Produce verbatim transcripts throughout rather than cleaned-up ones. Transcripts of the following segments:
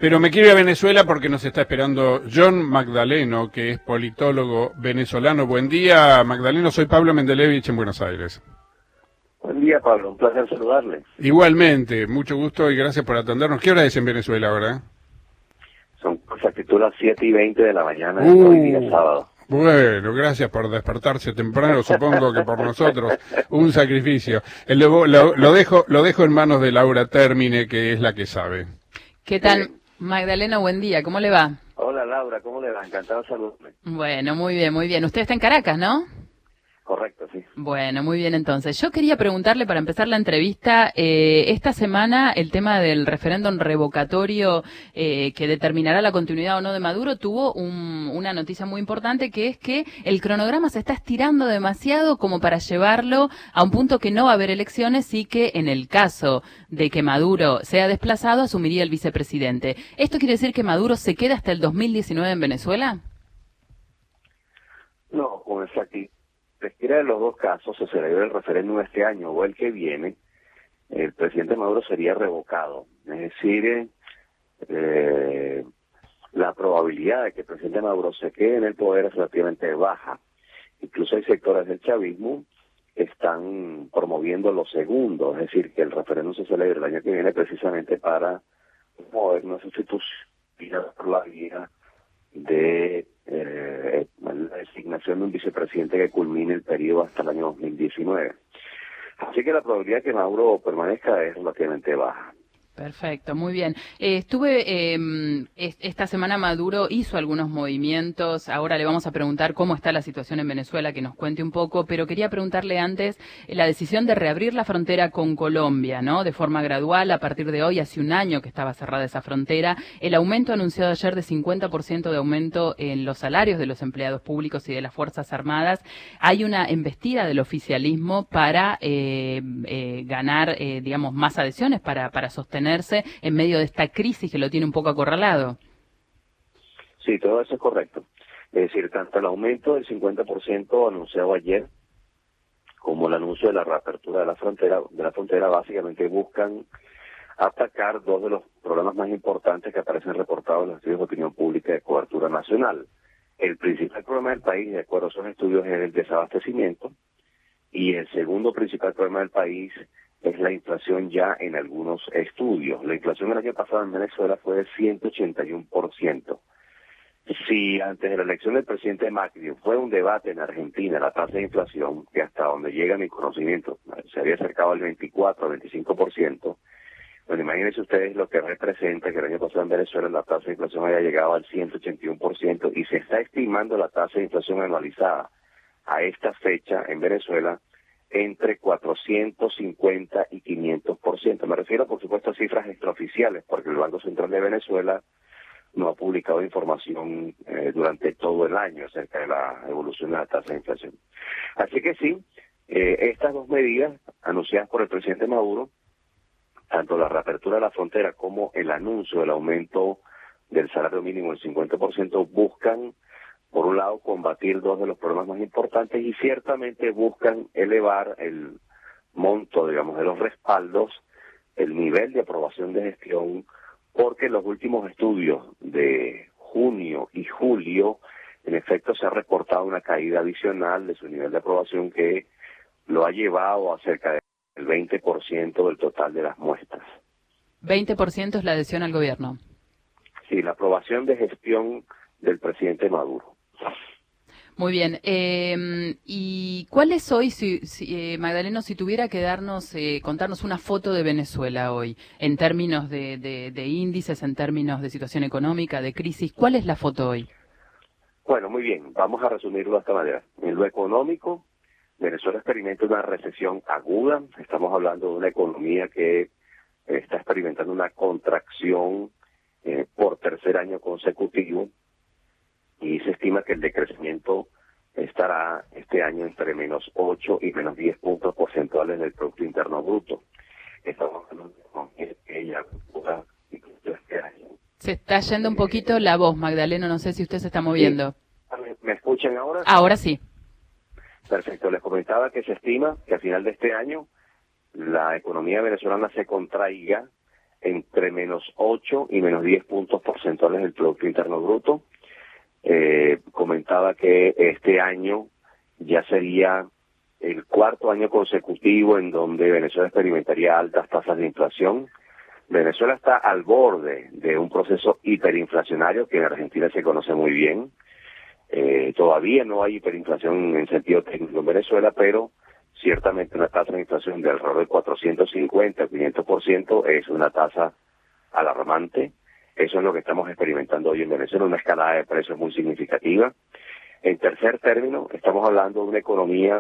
Pero me quiero ir a Venezuela porque nos está esperando John Magdaleno, que es politólogo venezolano. Buen día, Magdaleno. Soy Pablo Mendelevich en Buenos Aires. Buen día, Pablo. Un placer saludarle. Igualmente, mucho gusto y gracias por atendernos. ¿Qué hora es en Venezuela ahora? Son con exactitud las siete y veinte de la mañana de Uh, hoy día sábado. Bueno, gracias por despertarse temprano, supongo que por nosotros, un sacrificio. El, lo, lo, lo dejo lo dejo en manos de Laura Termine, que es la que sabe. ¿Qué tal, Magdalena? Buen día, ¿cómo le va? Hola, Laura, ¿cómo le va? Encantado de saludarme. Bueno, muy bien, muy bien. Usted está en Caracas, ¿no? Correcto, sí. Bueno, muy bien entonces. Yo quería preguntarle para empezar la entrevista, eh, esta semana el tema del referéndum revocatorio eh, que determinará la continuidad o no de Maduro tuvo un, una noticia muy importante, que es que el cronograma se está estirando demasiado como para llevarlo a un punto que no va a haber elecciones y que en el caso de que Maduro sea desplazado asumiría el vicepresidente. ¿Esto quiere decir que Maduro se queda hasta el dos mil diecinueve en Venezuela? No, con exactitud. Cualquiera de los dos casos se celebra el referéndum este año o el que viene, el presidente Maduro sería revocado. Es decir, eh, la probabilidad de que el presidente Maduro se quede en el poder es relativamente baja. Incluso hay sectores del chavismo que están promoviendo lo segundo, es decir, que el referéndum se celebre el año que viene precisamente para promover una sustitución por la vía de eh, la designación de un vicepresidente que culmine el periodo hasta el año dos mil diecinueve. Así que la probabilidad de que Maduro permanezca es relativamente baja. Perfecto, muy bien. Eh, estuve, eh, esta semana Maduro hizo algunos movimientos, ahora le vamos a preguntar cómo está la situación en Venezuela, que nos cuente un poco, pero quería preguntarle antes eh, la decisión de reabrir la frontera con Colombia, ¿no? De forma gradual, a partir de hoy, hace un año que estaba cerrada esa frontera, el aumento anunciado ayer de cincuenta por ciento de aumento en los salarios de los empleados públicos y de las Fuerzas Armadas. Hay una embestida del oficialismo para eh, eh, ganar, eh, digamos, más adhesiones, para, para sostener en medio de esta crisis que lo tiene un poco acorralado. Sí, todo eso es correcto. Es decir, tanto el aumento del cincuenta por ciento anunciado ayer como el anuncio de la reapertura de la frontera, de la frontera básicamente buscan atacar dos de los problemas más importantes que aparecen reportados en los estudios de opinión pública de cobertura nacional. El principal problema del país, de acuerdo a esos estudios, es el desabastecimiento, y el segundo principal problema del país es la inflación ya en algunos estudios. La inflación el año pasado en Venezuela fue de ciento ochenta y uno por ciento. Si antes de la elección del presidente Macri fue un debate en Argentina la tasa de inflación, que hasta donde llega mi conocimiento se había acercado al veinticuatro, veinticinco por ciento, bueno, imagínense ustedes lo que representa que el año pasado en Venezuela la tasa de inflación haya llegado al ciento ochenta y uno por ciento y se está estimando la tasa de inflación anualizada a esta fecha en Venezuela entre cuatrocientos cincuenta y quinientos por ciento. Me refiero, por supuesto, a cifras extraoficiales, porque el Banco Central de Venezuela no ha publicado información eh, durante todo el año acerca de la evolución de la tasa de inflación. Así que sí, eh, estas dos medidas anunciadas por el presidente Maduro, tanto la reapertura de la frontera como el anuncio del aumento del salario mínimo del cincuenta por ciento, buscan, por un lado, combatir dos de los problemas más importantes y ciertamente buscan elevar el monto, digamos, de los respaldos, el nivel de aprobación de gestión, porque en los últimos estudios de junio y julio, en efecto, se ha reportado una caída adicional de su nivel de aprobación que lo ha llevado a cerca del veinte por ciento del total de las muestras. veinte por ciento es la adhesión al gobierno. Sí, la aprobación de gestión del presidente Maduro. Muy bien. Eh, ¿Y cuál es hoy, si, si, eh, Magdaleno, si tuviera que darnos, eh, contarnos una foto de Venezuela hoy, en términos de, de, de índices, en términos de situación económica, de crisis, ¿cuál es la foto hoy? Bueno, muy bien, vamos a resumirlo de esta manera. En lo económico, Venezuela experimenta una recesión aguda. Estamos hablando de una economía que eh, está experimentando una contracción eh, por tercer año consecutivo, y se estima que el decrecimiento estará este año entre menos ocho y menos diez puntos porcentuales del Producto Interno Bruto. Estamos hablando de que ya este año. Se está yendo un poquito la voz, Magdaleno, no sé si usted se está moviendo. Sí. ¿Me escuchan ahora? Ahora sí. Perfecto, les comentaba que se estima que a final de este año la economía venezolana se contraiga entre menos ocho y menos diez puntos porcentuales del Producto Interno Bruto. Eh, comentaba que este año ya sería el cuarto año consecutivo en donde Venezuela experimentaría altas tasas de inflación. Venezuela está al borde de un proceso hiperinflacionario que en Argentina se conoce muy bien. Eh, todavía no hay hiperinflación en sentido técnico en Venezuela, pero ciertamente una tasa de inflación de alrededor de cuatrocientos cincuenta, quinientos por ciento es una tasa alarmante. Eso es lo que estamos experimentando hoy en Venezuela, una escalada de precios muy significativa. En tercer término, estamos hablando de una economía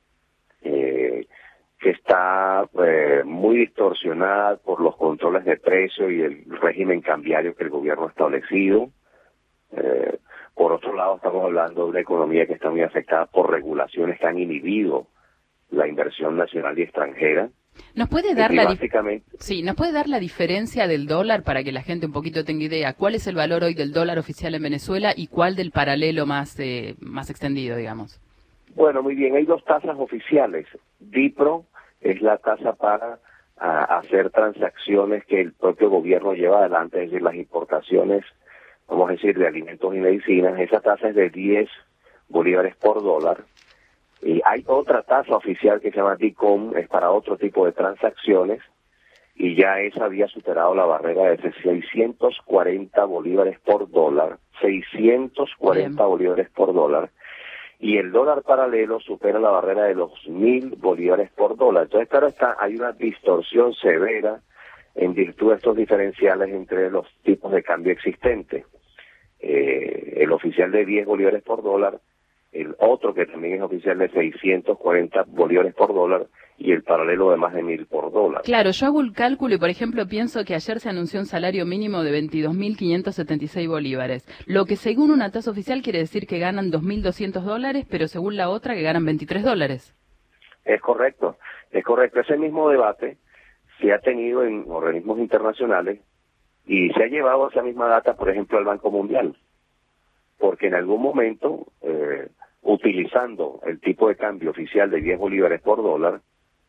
eh, que está eh, muy distorsionada por los controles de precios y el régimen cambiario que el gobierno ha establecido. Eh, por otro lado, estamos hablando de una economía que está muy afectada por regulaciones que han inhibido la inversión nacional y extranjera. ¿Nos puede dar y la básicamente, sí, nos puede dar la diferencia del dólar para que la gente un poquito tenga idea? ¿Cuál es el valor hoy del dólar oficial en Venezuela y cuál del paralelo más eh, más extendido, digamos? Bueno, muy bien, hay dos tasas oficiales. DIPRO es la tasa para a, hacer transacciones que el propio gobierno lleva adelante, es decir, las importaciones, vamos a decir, de alimentos y medicinas. Esa tasa es de diez bolívares por dólar. Y hay otra tasa oficial que se llama DICOM, es para otro tipo de transacciones, y ya esa había superado la barrera de seiscientos cuarenta bolívares por dólar, seiscientos cuarenta Bien. bolívares por dólar, y el dólar paralelo supera la barrera de los mil bolívares por dólar. Entonces, claro está, hay una distorsión severa en virtud de estos diferenciales entre los tipos de cambio existentes. Eh, el oficial de diez bolívares por dólar, el otro que también es oficial de seiscientos cuarenta bolívares por dólar y el paralelo de más de mil por dólar. Claro, yo hago el cálculo y, por ejemplo, pienso que ayer se anunció un salario mínimo de veintidós mil quinientos setenta y seis bolívares, lo que según una tasa oficial quiere decir que ganan dos mil doscientos dólares, pero según la otra que ganan veintitrés dólares. Es correcto, es correcto. Ese mismo debate se ha tenido en organismos internacionales y se ha llevado esa misma data, por ejemplo, al Banco Mundial, porque en algún momento, eh, utilizando el tipo de cambio oficial de diez bolívares por dólar,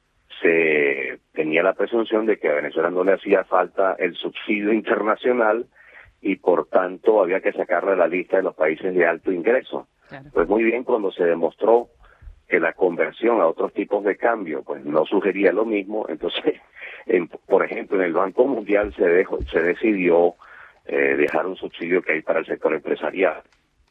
se tenía la presunción de que a Venezuela no le hacía falta el subsidio internacional y por tanto había que sacarle la lista de los países de alto ingreso. Claro. Pues muy bien, cuando se demostró que la conversión a otros tipos de cambio pues no sugería lo mismo, entonces, en, por ejemplo, en el Banco Mundial se dejó, se decidió eh, dejar un subsidio que hay para el sector empresarial.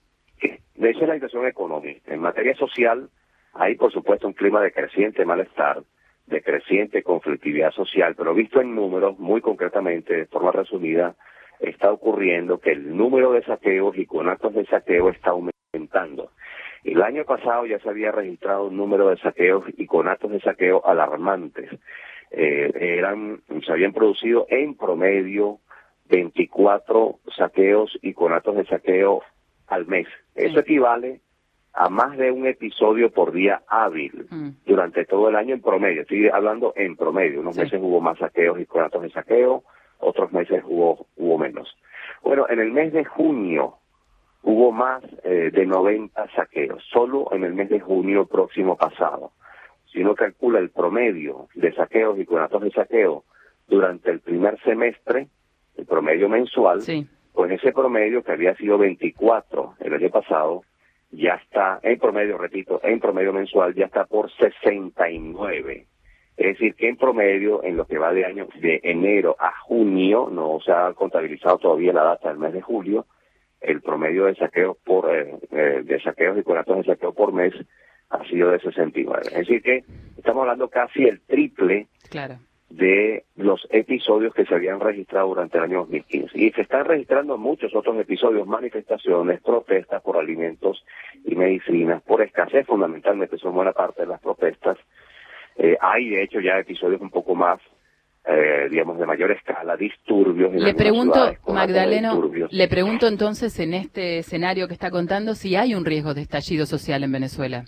De hecho, es la situación económica. En materia social, hay, por supuesto, un clima de creciente malestar, de creciente conflictividad social, pero visto en números, muy concretamente, de forma resumida, está ocurriendo que el número de saqueos y con actos de saqueo está aumentando. El año pasado ya se había registrado un número de saqueos y con actos de saqueo alarmantes. Eh, eran, se habían producido en promedio veinticuatro saqueos y con actos de saqueo al mes. Eso sí. equivale a más de un episodio por día hábil mm. durante todo el año en promedio. Estoy hablando en promedio. Unos sí. meses hubo más saqueos y conatos de saqueo, otros meses hubo hubo menos. Bueno, en el mes de junio hubo más eh, de noventa saqueos, solo en el mes de junio próximo pasado. Si uno calcula el promedio de saqueos y conatos de saqueo durante el primer semestre, el promedio mensual, sí. pues ese promedio que había sido veinticuatro el año pasado, ya está, en promedio, repito, en promedio mensual ya está por sesenta y nueve. Es decir, que en promedio, en lo que va de año, de enero a junio, no se ha contabilizado todavía la data del mes de julio, el promedio de saqueos por, eh, eh, de saqueos y conatos de saqueo por mes ha sido de sesenta y nueve. Es decir que estamos hablando casi el triple claro. de los episodios que se habían registrado durante el año dos mil quince. Y se están registrando muchos otros episodios, manifestaciones, protestas por alimentos y medicinas, por escasez fundamentalmente, son buena parte de las protestas. Eh, hay de hecho ya episodios un poco más, eh, digamos, de mayor escala, disturbios. En le pregunto, Magdaleno, le pregunto entonces en este escenario que está contando si hay un riesgo de estallido social en Venezuela.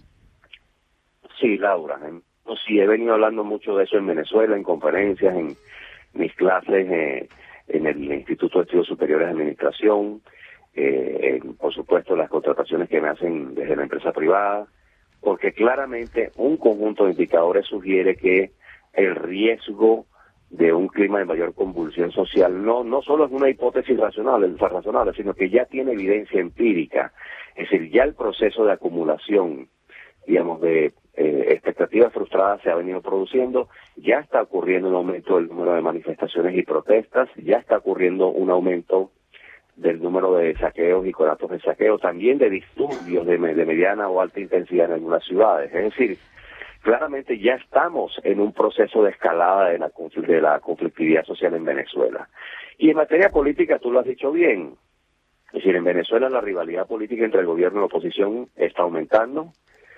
Sí, Laura, ¿eh? Sí, he venido hablando mucho de eso en Venezuela, en conferencias, en mis clases, eh, en el Instituto de Estudios Superiores de Administración, eh, en, por supuesto las contrataciones que me hacen desde la empresa privada, porque claramente un conjunto de indicadores sugiere que el riesgo de un clima de mayor convulsión social. No, no solo es una hipótesis racional, razonable, sino que ya tiene evidencia empírica. Es decir, ya el proceso de acumulación, digamos, de eh, expectativas frustradas se ha venido produciendo, ya está ocurriendo un aumento del número de manifestaciones y protestas, ya está ocurriendo un aumento del número de saqueos y conatos de saqueo, también de disturbios de, de mediana o alta intensidad en algunas ciudades. Es decir, claramente ya estamos en un proceso de escalada de la, de la conflictividad social en Venezuela. Y en materia política, tú lo has dicho bien, es decir, en Venezuela la rivalidad política entre el gobierno y la oposición está aumentando.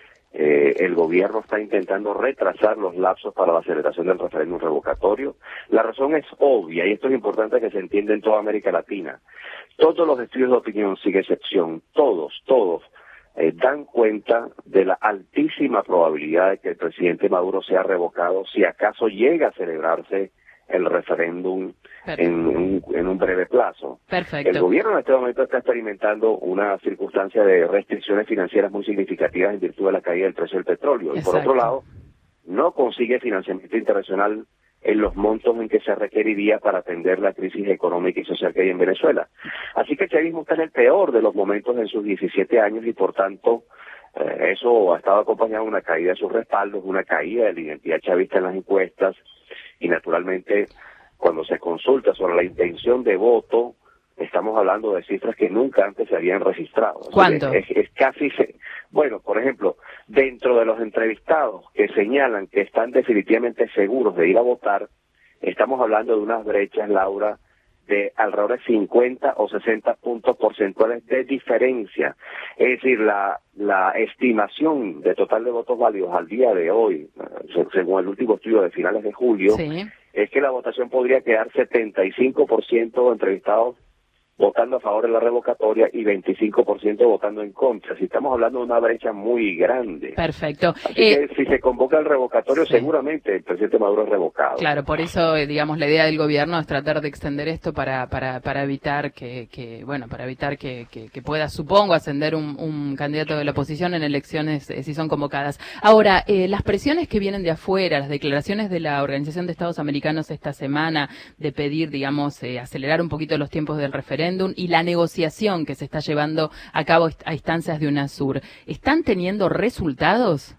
Eh, el gobierno está intentando retrasar los lapsos para la celebración del referéndum revocatorio. La razón es obvia, y esto es importante que se entienda en toda América Latina. Todos los estudios de opinión, sin excepción, todos, todos, eh, dan cuenta de la altísima probabilidad de que el presidente Maduro sea revocado si acaso llega a celebrarse el referéndum en un, en un breve plazo. Perfecto. El gobierno en este momento está experimentando una circunstancia de restricciones financieras muy significativas en virtud de la caída del precio del petróleo. Exacto. Y por otro lado, no consigue financiamiento internacional en los montos en que se requeriría para atender la crisis económica y social que hay en Venezuela. Así que el chavismo está en el peor de los momentos en sus diecisiete años y por tanto eh, eso ha estado acompañado de una caída de sus respaldos, una caída de la identidad chavista en las encuestas y naturalmente cuando se consulta sobre la intención de voto estamos hablando de cifras que nunca antes se habían registrado. ¿Cuánto? Es, es, es casi, se, bueno, por ejemplo, dentro de los entrevistados que señalan que están definitivamente seguros de ir a votar, estamos hablando de unas brechas, Laura, de alrededor de cincuenta o sesenta puntos porcentuales de diferencia. Es decir, la, la estimación de total de votos válidos al día de hoy, según el último estudio de finales de julio, sí, es que la votación podría quedar setenta y cinco por ciento de entrevistados votando a favor de la revocatoria y veinticinco por ciento votando en contra. Si estamos hablando de una brecha muy grande. Perfecto. Así Eh, que si se convoca el revocatorio, sí. seguramente el presidente Maduro es revocado. Claro, por eso, eh, digamos, la idea del gobierno es tratar de extender esto para para para evitar que, que bueno, para evitar que, que, que pueda, supongo, ascender un, un candidato de la oposición en elecciones eh, si son convocadas. Ahora, eh, las presiones que vienen de afuera, las declaraciones de la Organización de Estados Americanos esta semana de pedir, digamos, eh, acelerar un poquito los tiempos del referéndum y la negociación que se está llevando a cabo a instancias de UNASUR, ¿están teniendo resultados?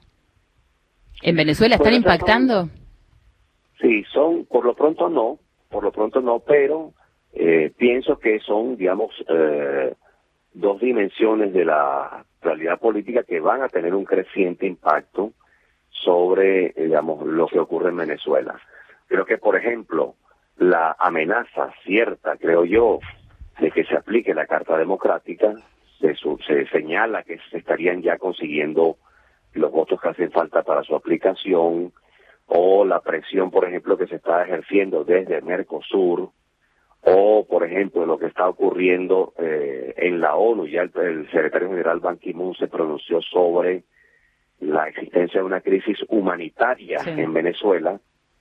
¿En Venezuela están Bueno, impactando? Son, sí, son, por lo pronto no, por lo pronto no, pero eh, pienso que son, digamos, eh, dos dimensiones de la realidad política que van a tener un creciente impacto sobre, eh, digamos, lo que ocurre en Venezuela. Creo que, por ejemplo, la amenaza cierta, creo yo, de que se aplique la Carta Democrática, se, su, se señala que se estarían ya consiguiendo los votos que hacen falta para su aplicación, o la presión, por ejemplo, que se está ejerciendo desde Mercosur, o, por ejemplo, lo que está ocurriendo eh, en la ONU. Ya el, el secretario general Ban Ki-moon se pronunció sobre la existencia de una crisis humanitaria sí. en Venezuela,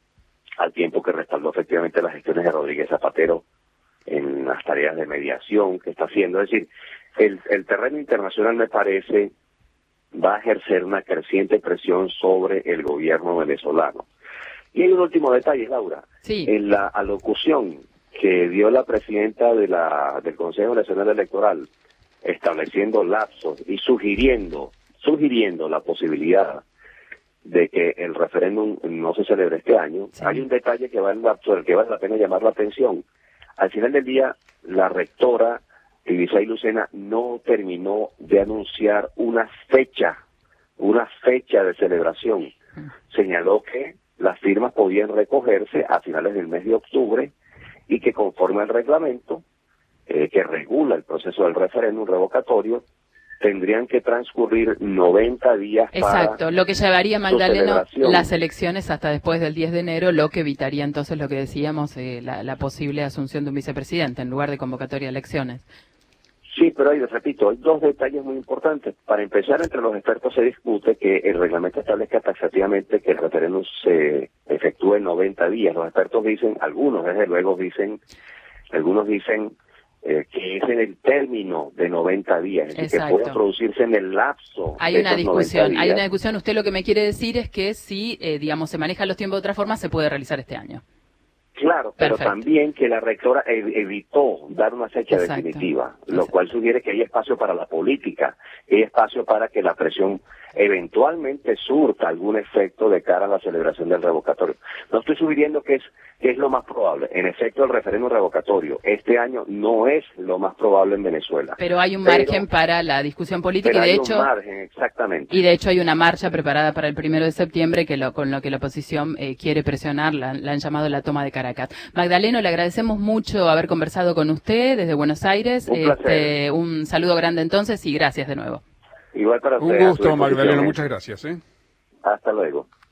al tiempo que respaldó efectivamente las gestiones de Rodríguez Zapatero en las tareas de mediación que está haciendo. Es decir, el, el terreno internacional, me parece, va a ejercer una creciente presión sobre el gobierno venezolano. Y hay un último detalle, Laura. Sí. En la alocución que dio la presidenta de la del Consejo Nacional Electoral, estableciendo lapsos y sugiriendo, sugiriendo la posibilidad de que el referéndum no se celebre este año, sí. hay un detalle que vale la, sobre el que vale la pena llamar la atención. Al final del día, la rectora Ibisay Lucena no terminó de anunciar una fecha, una fecha de celebración. Señaló que las firmas podían recogerse a finales del mes de octubre y que conforme al reglamento eh, que regula el proceso del referéndum revocatorio, tendrían que transcurrir noventa días para Exacto, lo que llevaría, Magdaleno, las elecciones hasta después del diez de enero, lo que evitaría entonces lo que decíamos, eh, la, la posible asunción de un vicepresidente en lugar de convocatoria de elecciones. Sí, pero ahí les repito, hay dos detalles muy importantes. Para empezar, entre los expertos se discute que el reglamento establezca taxativamente que el referéndum se efectúe en noventa días. Los expertos dicen, algunos desde luego dicen, algunos dicen eh, que es en el término de noventa días, es decir, que puede producirse en el lapso. Hay una discusión, hay una discusión. Usted lo que me quiere decir es que si, eh, digamos, se manejan los tiempos de otra forma, se puede realizar este año. Claro, pero Perfecto. también que la rectora ev- evitó dar una fecha Exacto. definitiva, lo Exacto. cual sugiere que hay espacio para la política, que hay espacio para que la presión eventualmente surta algún efecto de cara a la celebración del revocatorio. No estoy sugiriendo que es que es lo más probable. En efecto, el referéndum revocatorio este año no es lo más probable en Venezuela. Pero hay un Pero- margen para la discusión política Pero y de hay hecho un margen, exactamente. y de hecho hay una marcha preparada para el primero de septiembre que lo, con lo que la oposición eh, quiere presionar, la, la han llamado la toma de Caracas. Magdaleno, le agradecemos mucho haber conversado con usted desde Buenos Aires. Un placer. Este, un saludo grande entonces y gracias de nuevo. Igual para Un ustedes, a su gusto, disposición, Magdaleno, ¿eh? muchas gracias. ¿eh? Hasta luego.